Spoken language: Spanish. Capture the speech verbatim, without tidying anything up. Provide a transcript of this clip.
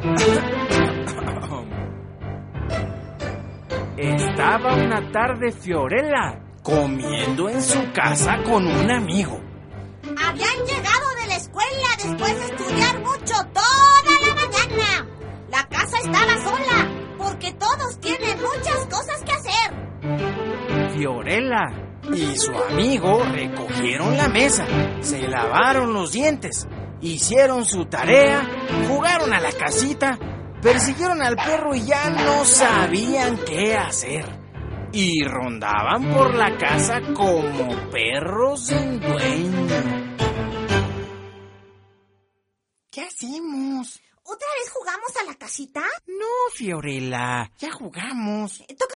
Estaba una tarde Fiorella comiendo en su casa con un amigo. Habían llegado de la escuela después de estudiar mucho toda la mañana. La casa estaba sola porque todos tienen muchas cosas que hacer. Fiorella y su amigo recogieron la mesa, se lavaron los dientes, hicieron su tarea, jugaron a la casita, persiguieron al perro y ya no sabían qué hacer. Y rondaban por la casa como perros sin dueño. ¿Qué hacemos? ¿Otra vez jugamos a la casita? No, Fiorella, ya jugamos. Toca